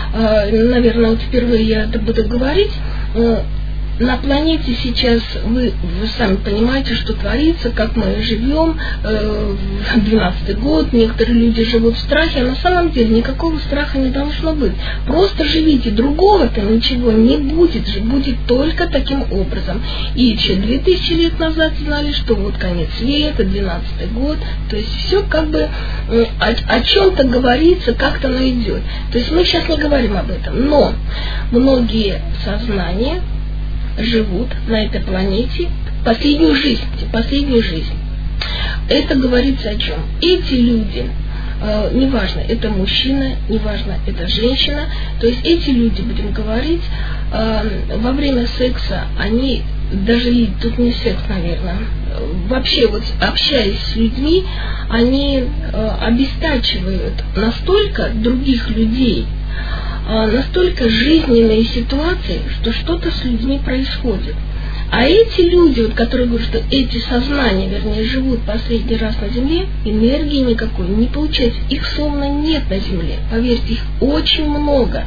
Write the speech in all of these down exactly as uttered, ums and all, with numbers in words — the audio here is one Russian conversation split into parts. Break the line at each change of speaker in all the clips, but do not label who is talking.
наверное, вот впервые я это буду говорить. На планете сейчас, вы, вы сами понимаете, что творится, как мы живем, э, двенадцатый год, некоторые люди живут в страхе, а на самом деле никакого страха не должно быть. Просто живите, другого-то ничего не будет, будет только таким образом. И еще две тысячи лет назад знали, что вот конец света, двенадцатый год, то есть все как бы э, о, о чем-то говорится, как-то оно идет. То есть мы сейчас не говорим об этом, но многие сознания живут на этой планете последнюю жизнь, последнюю жизнь. Это говорится о чем? Эти люди, э, неважно, это мужчина, неважно, это женщина, то есть эти люди, будем говорить, э, во время секса, они, даже и тут не секс, наверное, вообще вот общаясь с людьми, они э, обестачивают настолько других людей, настолько жизненные ситуации, что что-то с людьми происходит. А эти люди, вот, которые говорят, что эти сознания, вернее, живут последний раз на Земле, энергии никакой не получается. Их словно нет на Земле. Поверьте, их очень много.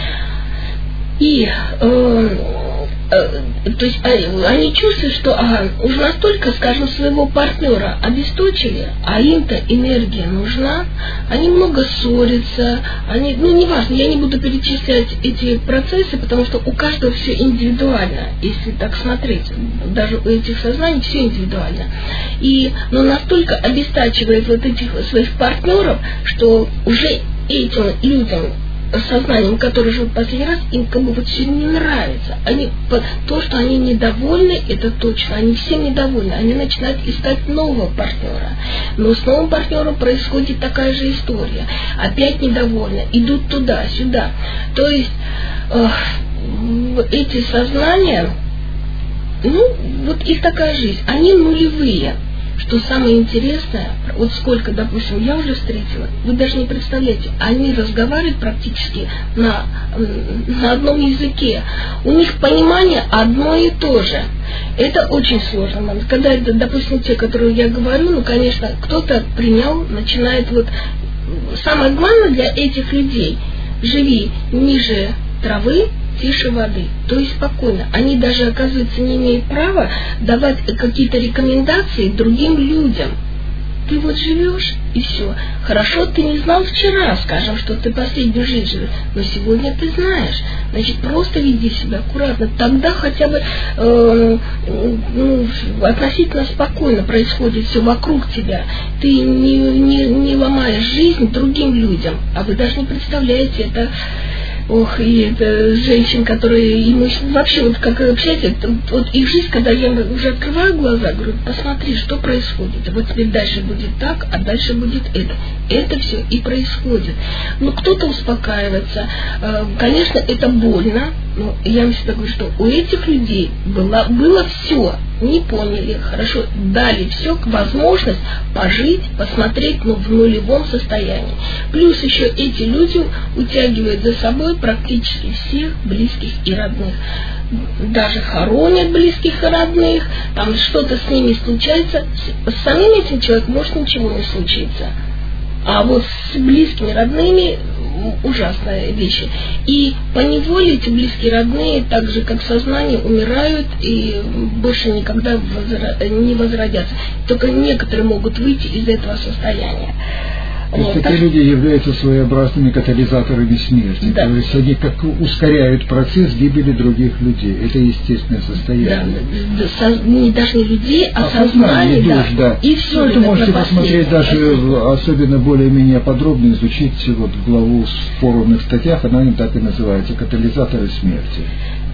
И э, э, то есть они чувствуют, что ага, уже настолько, скажем, своего партнера обесточили, а им-то энергия нужна, они много ссорятся, они, ну неважно, я не буду перечислять эти процессы, потому что у каждого все индивидуально, если так смотреть, даже у этих сознаний все индивидуально. И, но настолько обестачивает вот этих своих партнеров, что уже этим людям, сознанием, которые живут последний раз, им как бы вот все не нравится. Они, то, что они недовольны, это точно, они всем недовольны, они начинают искать нового партнера. Но с новым партнером происходит такая же история. Опять недовольны, идут туда, сюда. То есть э, эти сознания, ну, вот их такая жизнь, они нулевые. Что самое интересное, вот сколько, допустим, я уже встретила, вы даже не представляете, они разговаривают практически на, на одном языке. У них понимание одно и то же. Это очень сложно. Когда, это, допустим, те, которые я говорю, ну, конечно, кто-то принял, начинает вот... Самое главное для этих людей – живи ниже травы, тише воды, то есть спокойно. Они даже, оказывается, не имеют права давать какие-то рекомендации другим людям. Ты вот живешь, и все. Хорошо, ты не знал вчера, скажем, что ты последнюю жизнь живешь, но сегодня ты знаешь. Значит, просто веди себя аккуратно. Тогда хотя бы э, ну, относительно спокойно происходит все вокруг тебя. Ты не, не, не ломаешь жизнь другим людям. А вы даже не представляете, это... Ох, и это женщин, которые и мужчин, вообще вот как общаются, вот их жизнь, когда я уже открываю глаза, говорю, посмотри, что происходит. Вот теперь дальше будет так, а дальше будет это. Это все и происходит. Ну, кто-то успокаивается. Конечно, это больно, но я вам всегда говорю, что у этих людей было, было все. Не поняли, хорошо, дали все, возможность пожить, посмотреть, но в нулевом состоянии. Плюс еще эти люди утягивают за собой практически всех близких и родных. Даже хоронят близких и родных, там что-то с ними случается, с, с самим этим человеком может ничего не случиться. А вот с близкими, родными ужасные вещи. И поневоле эти близкие, родные, так же как сознание, умирают и больше никогда возра... не возродятся. Только некоторые могут выйти из этого состояния.
То есть вот, такие так... люди являются своеобразными катализаторами смерти. Да. То есть они как ускоряют процесс гибели других людей. Это естественное состояние.
Да, да, со... не даже не людей, а, а сознание. Да. Душ, да. И все.
Ну, это можете посмотреть даже, это... особенно более-менее подробно изучить вот главу в форумных статьях, она так и называется «Катализаторы смерти».